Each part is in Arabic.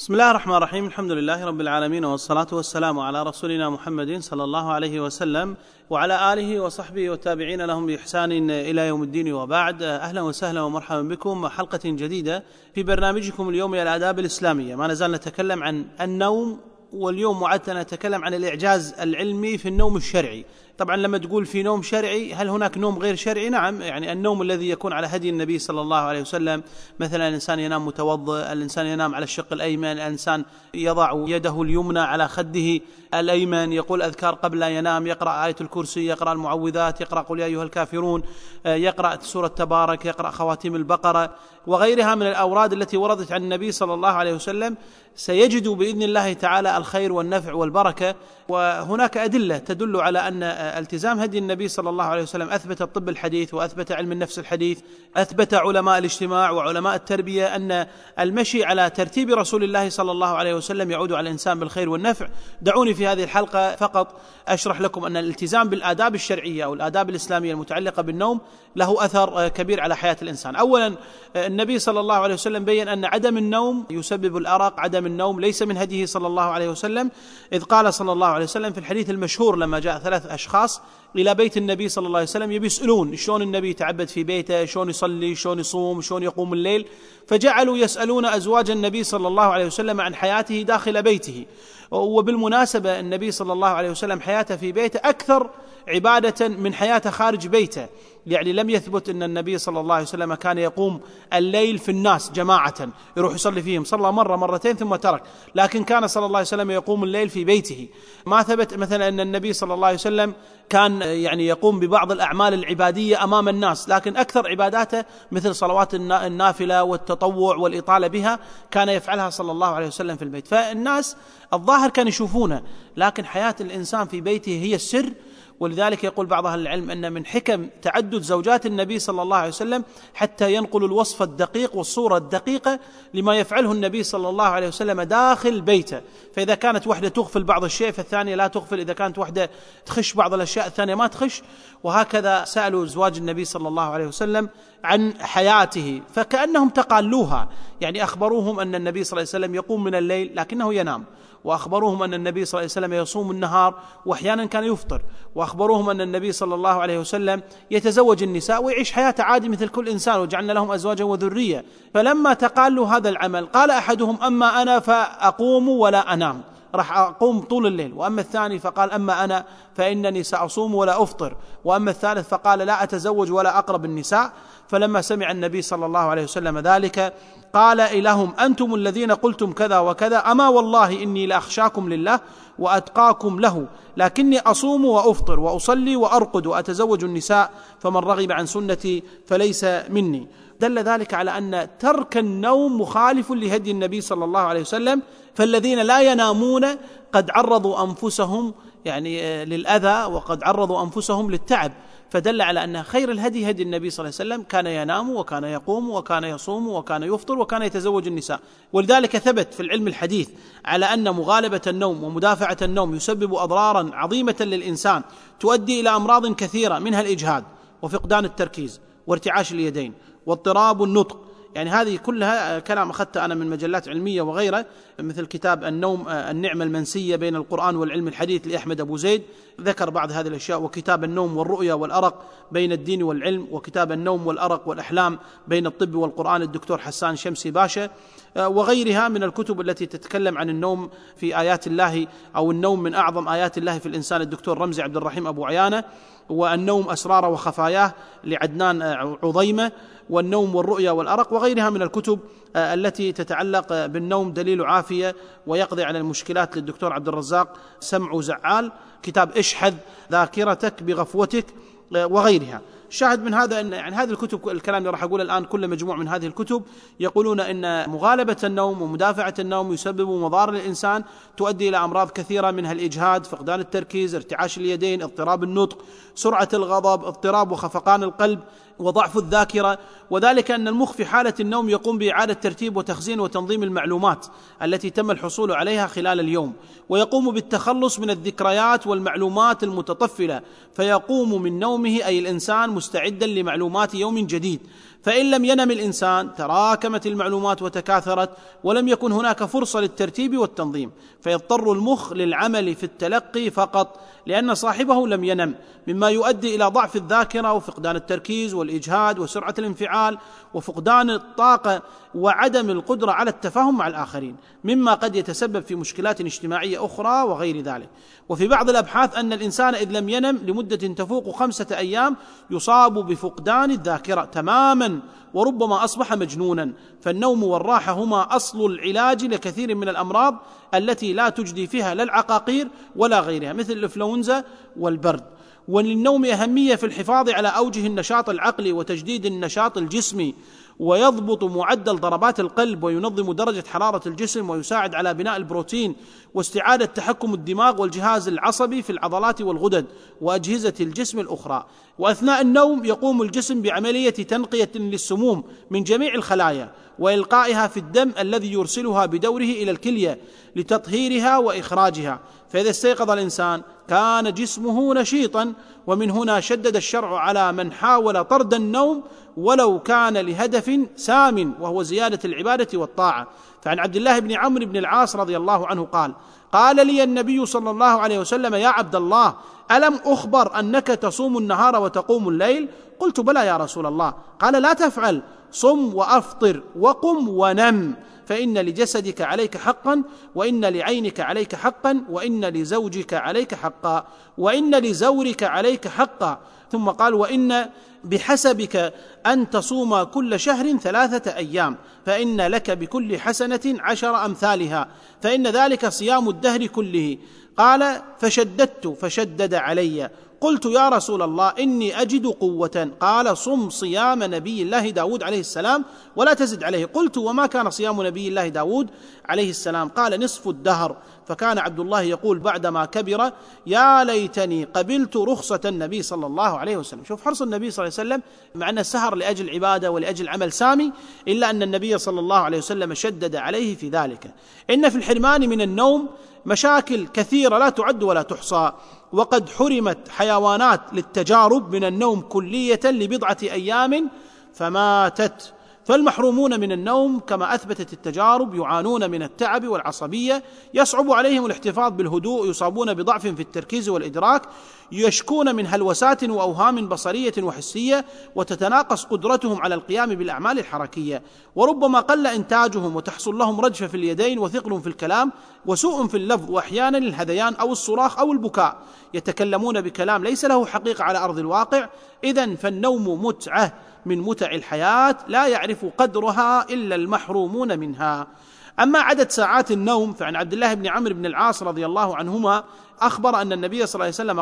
بسم الله الرحمن الرحيم. الحمد لله رب العالمين، والصلاة والسلام على رسولنا محمد صلى الله عليه وسلم وعلى آله وصحبه والتابعين لهم بإحسان إلى يوم الدين، وبعد. أهلا وسهلا ومرحبا بكم حلقة جديدة في برنامجكم اليوم الآداب الإسلامية. ما نزال نتكلم عن النوم، واليوم وعدنا نتكلم عن الإعجاز العلمي في النوم الشرعي. طبعا لما تقول في نوم شرعي، هل هناك نوم غير شرعي؟ نعم، يعني النوم الذي يكون على هدي النبي صلى الله عليه وسلم، مثلا الإنسان ينام متوضئ، الإنسان ينام على الشق الأيمن، الإنسان يضع يده اليمنى على خده الأيمن، يقول أذكار قبل لا ينام، يقرأ آية الكرسي، يقرأ المعوذات، يقرأ قل يا أيها الكافرون، يقرأ سورة تبارك، يقرأ خواتيم البقرة وغيرها من الأوراد التي وردت عن النبي صلى الله عليه وسلم. سيجد بإذن الله تعالى الخير والنفع والبركة. وهناك أدلة تدل على أن التزام هدي النبي صلى الله عليه وسلم أثبت الطب الحديث، وأثبت علم النفس الحديث، أثبت علماء الاجتماع وعلماء التربية أن المشي على ترتيب رسول الله صلى الله عليه وسلم يعود على الإنسان بالخير والنفع. دعوني في هذه الحلقة فقط أشرح لكم أن الالتزام بالآداب الشرعية أو الآداب الإسلامية المتعلقة بالنوم له أثر كبير على حياة الإنسان. أولا، النبي صلى الله عليه وسلم بيّن أن عدم النوم يسبب الأرق، عدم النوم ليس من هديه صلى الله عليه وسلم، إذ قال صلى الله عليه وسلم في الحديث المشهور لما جاء 3 أشخاص إلى بيت النبي صلى الله عليه وسلم يسألون شلون النبي يتعبد في بيته، شلون يصلي، شلون يصوم، شلون يقوم الليل، فجعلوا يسألون أزواج النبي صلى الله عليه وسلم عن حياته داخل بيته. وبالمناسبة النبي صلى الله عليه وسلم حياته في بيته أكثر عبادة من حياته خارج بيته، يعني لم يثبت أن النبي صلى الله عليه وسلم كان يقوم الليل في الناس جماعة يروح يصلي فيهم، صلى مرة مرتين ثم ترك، لكن كان صلى الله عليه وسلم يقوم الليل في بيته. ما ثبت مثلا أن النبي صلى الله عليه وسلم كان يعني يقوم ببعض الأعمال العبادية أمام الناس، لكن أكثر عباداته مثل صلوات النافلة والتطوع والإطالة بها كان يفعلها صلى الله عليه وسلم في البيت. فالناس الظاهر كانوا يشوفونه، لكن حياة الإنسان في بيته هي السر. ولذلك يقول بعض أهل العلم أن من حكم تعدد زوجات النبي صلى الله عليه وسلم حتى ينقل الوصف الدقيق والصورة الدقيقة لما يفعله النبي صلى الله عليه وسلم داخل بيته. فإذا كانت وحدة تغفل بعض الشيء فالثانية لا تغفل، إذا كانت وحدة تخش بعض الأشياء الثانية ما تخش، وهكذا سألوا زواج النبي صلى الله عليه وسلم عن حياته فكأنهم تقالوها، يعني أخبروهم أن النبي صلى الله عليه وسلم يقوم من الليل لكنه ينام، وأخبروهم أن النبي صلى الله عليه وسلم يصوم النهار وأحيانا كان يفطر، وأخبروهم أن النبي صلى الله عليه وسلم يتزوج النساء ويعيش حياته عادي مثل كل إنسان، وجعلنا لهم أزواجا وذرية. فلما تقالوا هذا العمل قال أحدهم أما أنا فأقوم ولا أنام، راح أقوم طول الليل، وأما الثاني فقال أما أنا فإنني سأصوم ولا أفطر، وأما الثالث فقال لا أتزوج ولا أقرب النساء. فلما سمع النبي صلى الله عليه وسلم ذلك قال لهم أنتم الذين قلتم كذا وكذا، أما والله إني لأخشاكم لله وأتقاكم له، لكني أصوم وأفطر وأصلي وأرقد وأتزوج النساء، فمن رغب عن سنتي فليس مني. دل ذلك على أن ترك النوم مخالف لهدي النبي صلى الله عليه وسلم، فالذين لا ينامون قد عرضوا أنفسهم يعني للأذى وقد عرضوا أنفسهم للتعب. فدل على أن خير الهدي هدي النبي صلى الله عليه وسلم، كان ينام وكان يقوم وكان يصوم وكان يفطر وكان يتزوج النساء. ولذلك ثبت في العلم الحديث على أن مغالبة النوم ومدافعة النوم يسبب أضرارا عظيمة للإنسان تؤدي إلى أمراض كثيرة، منها الإجهاد وفقدان التركيز وارتعاش اليدين واضطراب النطق. يعني هذه كلها كلام أخذته أنا من مجلات علمية وغيره، مثل كتاب النوم النعمة المنسية بين القرآن والعلم الحديث لأحمد أبو زيد، ذكر بعض هذه الأشياء، وكتاب النوم والرؤيا والأرق بين الدين والعلم، وكتاب النوم والأرق والأحلام بين الطب والقرآن الدكتور حسان شمسي باشا، وغيرها من الكتب التي تتكلم عن النوم في آيات الله، أو النوم من أعظم آيات الله في الإنسان الدكتور رمزي عبد الرحيم أبو عيانة، والنوم أسراره وخفاياه لعدنان عظيمة، والنوم والرؤيا والأرق، وغيرها من الكتب التي تتعلق بالنوم دليل عافية ويقضي على المشكلات للدكتور عبد الرزاق سمع زعال، كتاب اشحذ ذاكرتك بغفوتك، وغيرها. شاهد من هذا أن يعني هذه الكتب، الكلام اللي راح أقوله الآن كل مجموع من هذه الكتب يقولون أن مغالبة النوم ومدافعة النوم يسبب مضار للإنسان تؤدي إلى أمراض كثيرة، منها الإجهاد، فقدان التركيز، ارتعاش اليدين، اضطراب النطق، سرعة الغضب، اضطراب وخفقان القلب، وضعف الذاكرة. وذلك أن المخ في حالة النوم يقوم بإعادة ترتيب وتخزين وتنظيم المعلومات التي تم الحصول عليها خلال اليوم، ويقوم بالتخلص من الذكريات والمعلومات المتطفلة، فيقوم من نومه أي الإنسان مستعدا لمعلومات يوم جديد. فإن لم ينم الإنسان تراكمت المعلومات وتكاثرت، ولم يكن هناك فرصة للترتيب والتنظيم، فيضطر المخ للعمل في التلقي فقط لأن صاحبه لم ينم، مما يؤدي إلى ضعف الذاكرة وفقدان التركيز والإجهاد وسرعة الانفعال وفقدان الطاقة وعدم القدرة على التفاهم مع الآخرين، مما قد يتسبب في مشكلات اجتماعية أخرى وغير ذلك. وفي بعض الأبحاث أن الإنسان إذ لم ينم لمدة تفوق 5 أيام يصاب بفقدان الذاكرة تماما، وربما أصبح مجنونا. فالنوم والراحة هما أصل العلاج لكثير من الأمراض التي لا تجدي فيها لا العقاقير ولا غيرها، مثل الإنفلونزا والبرد. وللنوم أهمية في الحفاظ على أوجه النشاط العقلي وتجديد النشاط الجسمي، ويضبط معدل ضربات القلب، وينظم درجة حرارة الجسم، ويساعد على بناء البروتين واستعادة تحكم الدماغ والجهاز العصبي في العضلات والغدد وأجهزة الجسم الأخرى. وأثناء النوم يقوم الجسم بعملية تنقية للسموم من جميع الخلايا وإلقائها في الدم الذي يرسلها بدوره إلى الكلية لتطهيرها وإخراجها. فإذا استيقظ الإنسان كان جسمه نشيطا. ومن هنا شدد الشرع على من حاول طرد النوم ولو كان لهدف سام، وهو زيادة العبادة والطاعة. فعن عبد الله بن عمرو بن العاص رضي الله عنه قال لي النبي صلى الله عليه وسلم: يا عبد الله، ألم أخبر أنك تصوم النهار وتقوم الليل؟ قلت: بلى يا رسول الله. قال: لا تفعل، صم وأفطر وقم ونم، فإن لجسدك عليك حقا، وإن لعينك عليك حقا، وإن لزوجك عليك حقا، وإن لزورك عليك حقا. ثم قال: وإن بحسبك أن تصوم كل شهر 3 أيام، فإن لك بكل حسنة 10 أمثالها، فإن ذلك صيام الدهر كله. قال: فشددت فشدد علي. قلت: يا رسول الله، إني أجد قوة. قال: صم صيام نبي الله داود عليه السلام ولا تزد عليه. قلت: وما كان صيام نبي الله داود عليه السلام؟ قال: نصف الدهر. فكان عبد الله يقول بعدما كبر: يا ليتني قبلت رخصة النبي صلى الله عليه وسلم. شوف حرص النبي صلى الله عليه وسلم، مع أن السهر لأجل عبادة ولأجل عمل سامي، إلا أن النبي صلى الله عليه وسلم شدد عليه في ذلك. إن في الحرمان من النوم مشاكل كثيرة لا تعد ولا تحصى، وقد حرمت حيوانات للتجارب من النوم كلية ل1 أيام فماتت. فالمحرومون من النوم كما أثبتت التجارب يعانون من التعب والعصبية، يصعب عليهم الاحتفاظ بالهدوء، يصابون بضعف في التركيز والإدراك، يشكون من هلوسات وأوهام بصرية وحسية، وتتناقص قدرتهم على القيام بالأعمال الحركية، وربما قل إنتاجهم، وتحصل لهم رجفة في اليدين، وثقل في الكلام، وسوء في اللفظ، وأحيانا الهذيان أو الصراخ أو البكاء. يتكلمون بكلام ليس له حقيقة على أرض الواقع. إذن فالنوم متعة من متع الحياة لا يعرف قدرها إلا المحرومون منها. أما عدد ساعات النوم فعن عبد الله بن عمرو بن العاص رضي الله عنهما أخبر أن النبي صلى الله عليه وسلم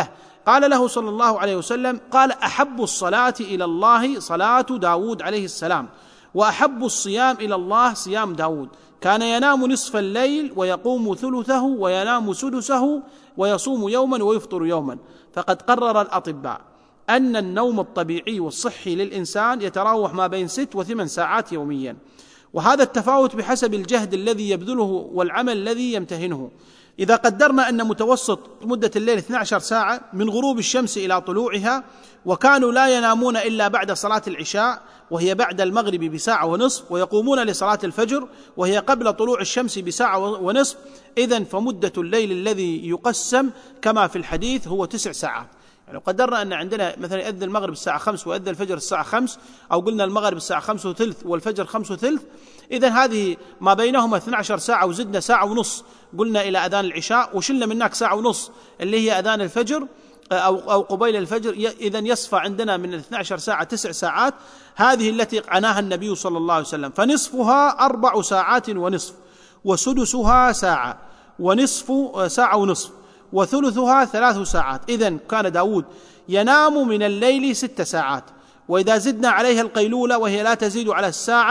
قال له صلى الله عليه وسلم: قال: أحب الصلاة إلى الله صلاة داود عليه السلام، وأحب الصيام إلى الله صيام داود، كان ينام نصف الليل ويقوم ثلثه وينام سدسه ويصوم يوما ويفطر يوما. فقد قرر الأطباء أن النوم الطبيعي والصحي للإنسان يتراوح ما بين 6 و8 ساعات يوميا، وهذا التفاوت بحسب الجهد الذي يبذله والعمل الذي يمتهنه. إذا قدرنا أن متوسط مدة الليل 12 ساعة من غروب الشمس إلى طلوعها، وكانوا لا ينامون إلا بعد صلاة العشاء وهي بعد المغرب بساعة ونصف، ويقومون لصلاة الفجر وهي قبل طلوع الشمس بساعة ونصف، إذن فمدة الليل الذي يقسم كما في الحديث هو 9 ساعات. يعني قدرنا أن عندنا مثلا يؤذن المغرب الساعة 5 ويؤذن الفجر الساعة 5، أو قلنا المغرب الساعة 5:3 والفجر 5:3، إذن هذه ما بينهما 12 ساعة، وزدنا ساعة ونص قلنا إلى أذان العشاء، وشلنا من هناك ساعة ونص اللي هي أذان الفجر أو قبيل الفجر، إذن يصفى عندنا من 12 ساعة 9 ساعات، هذه التي عناها النبي صلى الله عليه وسلم. فنصفها 4 ساعات ونصف، وسدسها ساعة، ونصف ساعة ونصف، وثلثها 3 ساعات. إذن كان داود ينام من الليل 6 ساعات، وإذا زدنا عليها القيلولة وهي لا تزيد على الساعة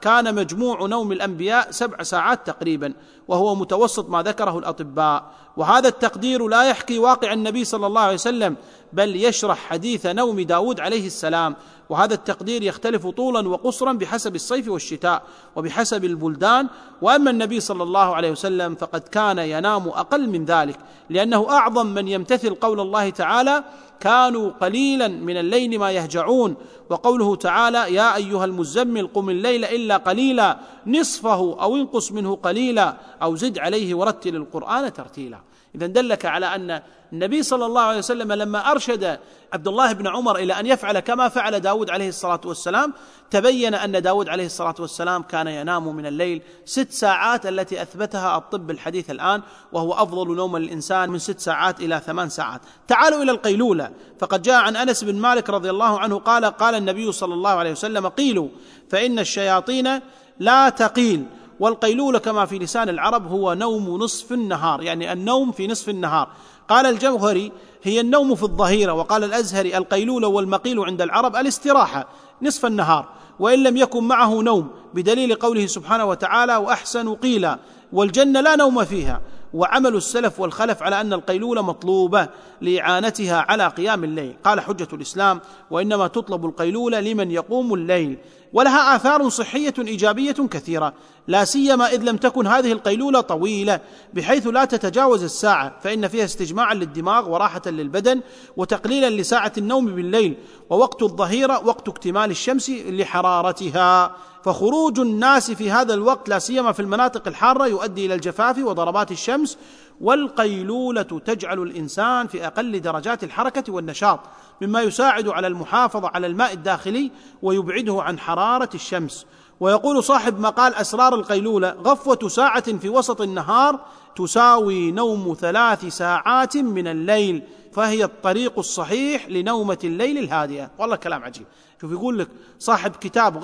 كان مجموع نوم الأنبياء 7 ساعات تقريبا، وهو متوسط ما ذكره الأطباء. وهذا التقدير لا يحكي واقع النبي صلى الله عليه وسلم، بل يشرح حديث نوم داود عليه السلام. وهذا التقدير يختلف طولا وقصرا بحسب الصيف والشتاء وبحسب البلدان. وأما النبي صلى الله عليه وسلم فقد كان ينام أقل من ذلك، لأنه أعظم من يمتثل قول الله تعالى: كانوا قليلا من الليل ما يهجعون. وقوله تعالى: يا أيها المزمل قم الليل إلا قليلا نصفه أو انقص منه قليلا أو زد عليه ورتل القرآن ترتيلا. إذن دلك على أن النبي صلى الله عليه وسلم لما أرشد عبد الله بن عمر إلى أن يفعل كما فعل داود عليه الصلاة والسلام، تبين أن داود عليه الصلاة والسلام كان ينام من الليل 6 ساعات التي أثبتها الطب الحديث الآن، وهو أفضل نوم الإنسان من 6 ساعات إلى 8 ساعات. تعالوا إلى القيلولة، فقد جاء عن أنس بن مالك رضي الله عنه قال النبي صلى الله عليه وسلم: قيلوا فإن الشياطين لا تقيل. والقيلولة كما في لسان العرب هو نوم نصف النهار، يعني النوم في نصف النهار. قال الجوهري: هي النوم في الظهيرة. وقال الأزهري: القيلولة والمقيل عند العرب الاستراحة نصف النهار، وإن لم يكن معه نوم، بدليل قوله سبحانه وتعالى: وأحسن قيلا. والجنة لا نوم فيها. وعمل السلف والخلف على أن القيلولة مطلوبة لإعانتها على قيام الليل. قال حجة الإسلام: وإنما تطلب القيلولة لمن يقوم الليل، ولها آثار صحية إيجابية كثيرة، لا سيما إذ لم تكن هذه القيلولة طويلة بحيث لا تتجاوز الساعة، فإن فيها استجماعا للدماغ وراحة للبدن وتقليلا لساعة النوم بالليل. ووقت الظهيرة وقت اكتمال الشمس لحرارتها، فخروج الناس في هذا الوقت لا سيما في المناطق الحارة يؤدي إلى الجفاف وضربات الشمس. والقيلولة تجعل الإنسان في أقل درجات الحركة والنشاط، مما يساعد على المحافظة على الماء الداخلي ويبعده عن حرارة الشمس. ويقول صاحب مقال أسرار القيلولة: غفوة ساعة في وسط النهار تساوي نوم 3 ساعات من الليل، فهي الطريق الصحيح لنومة الليل الهادئة. والله كلام عجيب. شوف يقول لك صاحب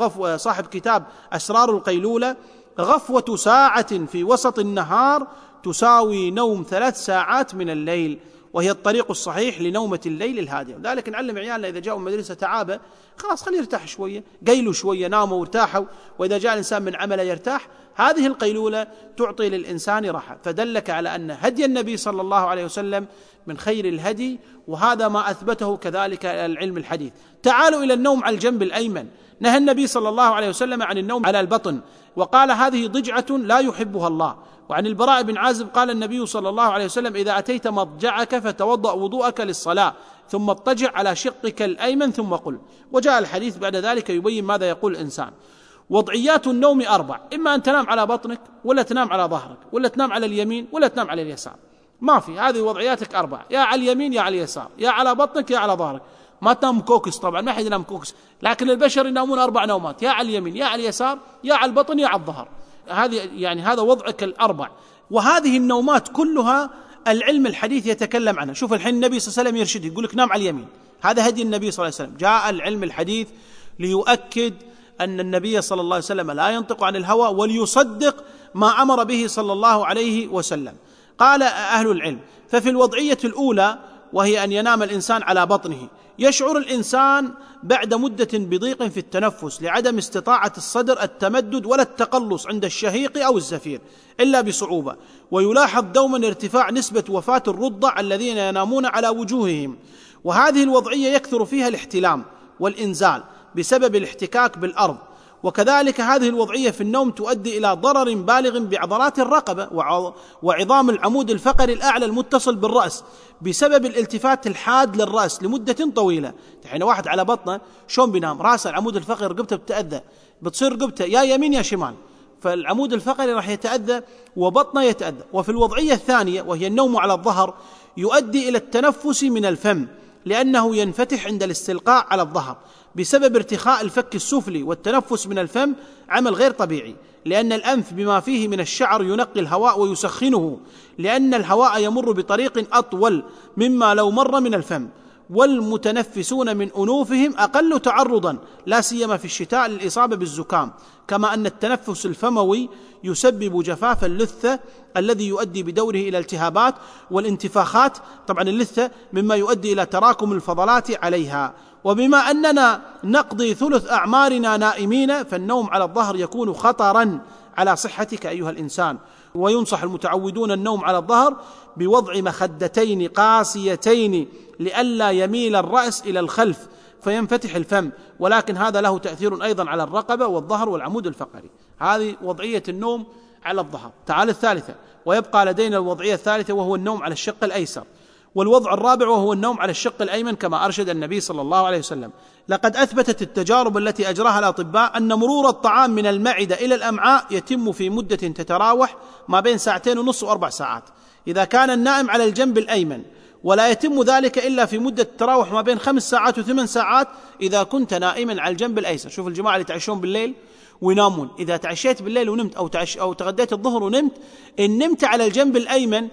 كتاب أسرار القيلولة: غفوة ساعة في وسط النهار تساوي نوم 3 ساعات من الليل، وهي الطريق الصحيح لنومة الليل الهادئة. ذلك نعلم عيالنا إذا جاءوا مدرسة تعابة خلاص خليه يرتاح شوية، قيلوا شوية، ناموا وارتاحوا. وإذا جاء الإنسان من عمله يرتاح. هذه القيلولة تعطي للإنسان راحة. فدلك على أن هدي النبي صلى الله عليه وسلم من خير الهدي، وهذا ما أثبته كذلك العلم الحديث. تعالوا إلى النوم على الجنب الأيمن. نهى النبي صلى الله عليه وسلم عن النوم على البطن، وقال: هذه ضجعة لا يحبها الله. وعن البراء بن عازب قال النبي صلى الله عليه وسلم: إذا أتيت مضجعك فتوضأ وضوءك للصلاة، ثم اضطجع على شقك الأيمن ثم قل. وجاء الحديث بعد ذلك يبين ماذا يقول الإنسان. وضعيات النوم 4: إما أن تنام على بطنك، ولا تنام على ظهرك، ولا تنام على اليمين، ولا تنام على اليسار. ما في، هذه وضعياتك 4: يا على اليمين يا على اليسار، يا على بطنك يا على ظهرك. ما تنام كوكس، طبعا ما حد ينام كوكس، لكن البشر ينامون 4 نومات: يا على اليمين يا على اليسار يا على البطن يا على الظهر. هذا وضعك 4. وهذه النومات كلها العلم الحديث يتكلم عنها. شوف الحين النبي صلى الله عليه وسلم يرشد، يقول لك نام على اليمين، هذا هدي النبي صلى الله عليه وسلم. جاء العلم الحديث ليؤكد أن النبي صلى الله عليه وسلم لا ينطق عن الهوى، وليصدق ما أمر به صلى الله عليه وسلم. قال أهل العلم: ففي الوضعية الأولى، وهي أن ينام الإنسان على بطنه، يشعر الإنسان بعد مدة بضيق في التنفس لعدم استطاعة الصدر التمدد ولا التقلص عند الشهيق أو الزفير إلا بصعوبة، ويلاحظ دوما ارتفاع نسبة وفاة الرضع الذين ينامون على وجوههم. وهذه الوضعية يكثر فيها الاحتلام والإنزال بسبب الاحتكاك بالأرض. وكذلك هذه الوضعية في النوم تؤدي إلى ضرر بالغ بعضلات الرقبة وعظام العمود الفقري الأعلى المتصل بالرأس بسبب الالتفات الحاد للرأس لمدة طويلة. حين واحد على بطنه شلون بينام؟ رأسه العمود الفقري رقبته بتأذى، بتصير رقبته يا يمين يا شمال، فالعمود الفقري راح يتأذى وبطنه يتأذى. وفي الوضعية الثانية وهي النوم على الظهر يؤدي إلى التنفس من الفم، لأنه ينفتح عند الاستلقاء على الظهر بسبب ارتخاء الفك السفلي، والتنفس من الفم عمل غير طبيعي، لأن الأنف بما فيه من الشعر ينقي الهواء ويسخنه، لأن الهواء يمر بطريق أطول مما لو مر من الفم. والمتنفسون من أنوفهم أقل تعرضا لا سيما في الشتاء للإصابة بالزكام، كما أن التنفس الفموي يسبب جفاف اللثة الذي يؤدي بدوره إلى التهابات والانتفاخات. طبعا اللثة مما يؤدي إلى تراكم الفضلات عليها. وبما أننا نقضي ثلث أعمارنا نائمين فالنوم على الظهر يكون خطرا على صحتك أيها الإنسان. وينصح المتعودون النوم على الظهر بوضع مخدتين قاسيتين لئلا يميل الرأس إلى الخلف فينفتح الفم، ولكن هذا له تأثير أيضا على الرقبة والظهر والعمود الفقري. هذه وضعية النوم على الظهر. تعال الثالثة، ويبقى لدينا الوضعية الثالثة وهو النوم على الشق الأيسر، والوضع الرابع وهو النوم على الشق الأيمن كما أرشد النبي صلى الله عليه وسلم. لقد أثبتت التجارب التي أجراها الأطباء أن مرور الطعام من المعدة إلى الأمعاء يتم في مدة تتراوح ما بين 2.5 و4 ساعات إذا كان النائم على الجنب الأيمن، ولا يتم ذلك إلا في مدة تتراوح ما بين 5 ساعات و8 ساعات إذا كنت نائما على الجنب الأيسر. شوف الجماعة اللي يتعشون بالليل وينامون، إذا تعشيت بالليل ونمت أو تغديت الظهر ونمت، إن نمت على الجنب الأيمن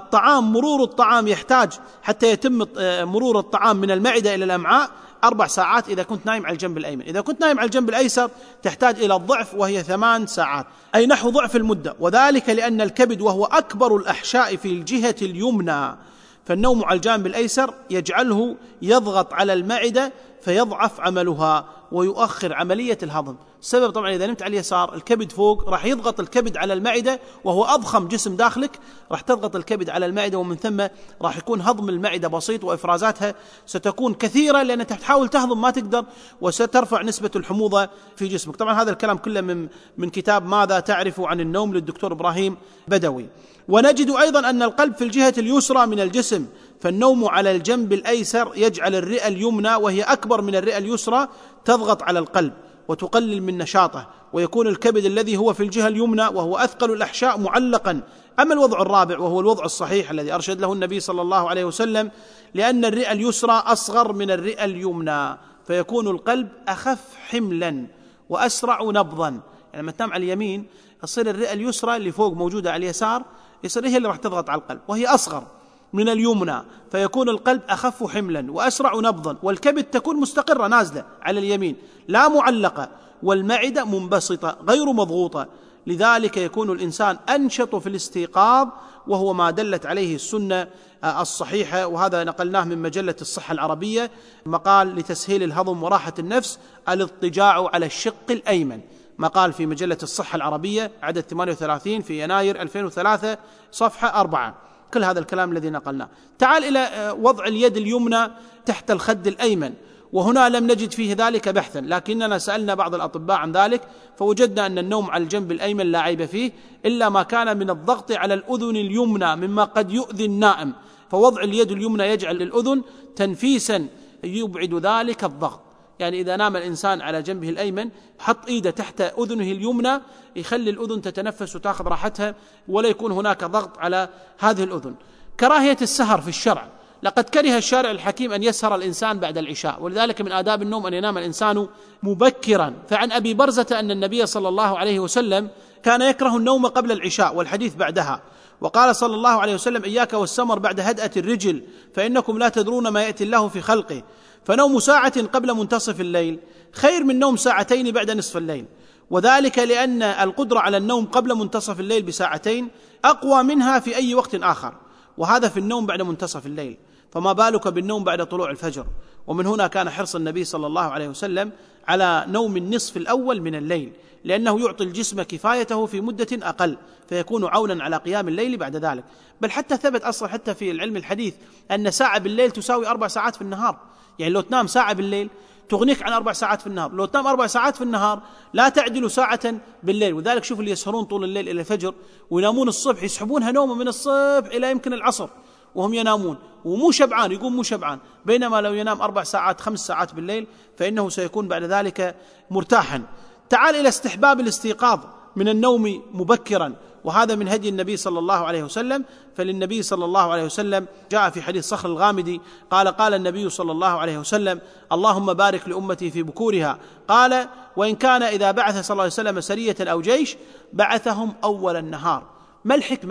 مرور الطعام يحتاج حتى يتم مرور الطعام من المعدة إلى الأمعاء 4 ساعات إذا كنت نايم على الجنب الأيمن. إذا كنت نايم على الجنب الأيسر تحتاج إلى الضعف وهي 8 ساعات، أي نحو ضعف المدة، وذلك لأن الكبد وهو أكبر الأحشاء في الجهة اليمنى، فالنوم على الجانب الأيسر يجعله يضغط على المعدة فيضعف عملها ويؤخر عملية الهضم. السبب طبعا إذا نمت على اليسار الكبد فوق راح يضغط الكبد على المعدة، وهو أضخم جسم داخلك، راح تضغط الكبد على المعدة، ومن ثم راح يكون هضم المعدة بسيط وإفرازاتها ستكون كثيرة لأنك تحاول تهضم ما تقدر، وسترفع نسبة الحموضة في جسمك. طبعا هذا الكلام كله من كتاب ماذا تعرف عن النوم للدكتور إبراهيم بدوي. ونجد أيضا أن القلب في الجهة اليسرى من الجسم، فالنوم على الجنب الأيسر يجعل الرئة اليمنى وهي أكبر من الرئة اليسرى تضغط على القلب وتقلل من نشاطه، ويكون الكبد الذي هو في الجهة اليمنى وهو أثقل الأحشاء معلقا. أما الوضع الرابع وهو الوضع الصحيح الذي أرشد له النبي صلى الله عليه وسلم، لأن الرئة اليسرى أصغر من الرئة اليمنى فيكون القلب أخف حملا وأسرع نبضا. يعني لما تنام على اليمين تصير الرئة اليسرى اللي فوق موجودة على اليسار يصير هي اللي راح تضغط على القلب وهي أصغر من اليمنى، فيكون القلب أخف حملا وأسرع نبضا، والكبد تكون مستقرة نازلة على اليمين لا معلقة، والمعدة منبسطة غير مضغوطة. لذلك يكون الإنسان أنشط في الاستيقاظ، وهو ما دلت عليه السنة الصحيحة، وهذا نقلناه من مجلة الصحة العربية، مقال لتسهيل الهضم وراحة النفس الاضطجاع على الشق الأيمن، مقال في مجلة الصحة العربية عدد 38 في يناير 2003 صفحة 4. كل هذا الكلام الذي نقلناه. تعال إلى وضع اليد اليمنى تحت الخد الأيمن، وهنا لم نجد فيه ذلك بحثا، لكننا سألنا بعض الأطباء عن ذلك فوجدنا أن النوم على الجنب الأيمن لا عيب فيه إلا ما كان من الضغط على الأذن اليمنى مما قد يؤذي النائم، فوضع اليد اليمنى يجعل للأذن تنفيسا يبعد ذلك الضغط. يعني إذا نام الإنسان على جنبه الأيمن حط إيده تحت أذنه اليمنى يخلي الأذن تتنفس وتأخذ راحتها ولا يكون هناك ضغط على هذه الأذن. كراهية السهر في الشرع، لقد كره الشارع الحكيم أن يسهر الإنسان بعد العشاء، ولذلك من آداب النوم أن ينام الإنسان مبكرا. فعن أبي برزة أن النبي صلى الله عليه وسلم كان يكره النوم قبل العشاء والحديث بعدها، وقال صلى الله عليه وسلم: إياك والسمر بعد هدأة الرجل فإنكم لا تدرون ما يأتي الله في خلقه، فنوم ساعة قبل منتصف الليل خير من نوم ساعتين بعد نصف الليل، وذلك لأن القدرة على النوم قبل منتصف الليل بساعتين أقوى منها في أي وقت آخر، وهذا في النوم بعد منتصف الليل، فما بالك بالنوم بعد طلوع الفجر. ومن هنا كان حرص النبي صلى الله عليه وسلم على نوم النصف الأول من الليل، لأنه يعطي الجسم كفايته في مدة أقل فيكون عونا على قيام الليل بعد ذلك. بل حتى ثبت أصلا حتى في العلم الحديث أن ساعة بالليل تساوي 4 ساعات في النهار، يعني لو تنام ساعة بالليل تغنيك عن 4 ساعات في النهار، لو تنام 4 ساعات في النهار لا تعدل ساعة بالليل. وذلك شوف اللي يسهرون طول الليل إلى الفجر وينامون الصبح يسحبونها نوم من الصبح إلى يمكن العصر وهم ينامون ومو شبعان، يقوم مو شبعان، بينما لو ينام 4 ساعات 5 ساعات بالليل فإنه سيكون بعد ذلك مرتاحا. تعال إلى استحباب الاستيقاظ من النوم مبكرا، وهذا من هدي النبي صلى الله عليه وسلم. فللنبي صلى الله عليه وسلم جاء في حديث صخر الغامدي قال النبي صلى الله عليه وسلم: اللهم بارك لأمتي في بكورها. قال: وإن كان إذا بعث صلى الله عليه وسلم سرية أو جيش بعثهم أول النهار. ما الحكمة؟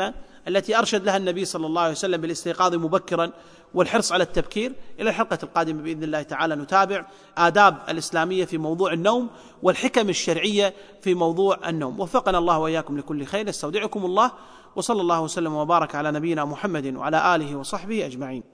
التي أرشد لها النبي صلى الله عليه وسلم بالاستيقاظ مبكرا والحرص على التبكير. إلى الحلقة القادمة بإذن الله تعالى نتابع آداب الإسلامية في موضوع النوم والحكم الشرعية في موضوع النوم. وفقنا الله وإياكم لكل خير. استودعكم الله، وصلى الله وسلم وبارك على نبينا محمد وعلى آله وصحبه أجمعين.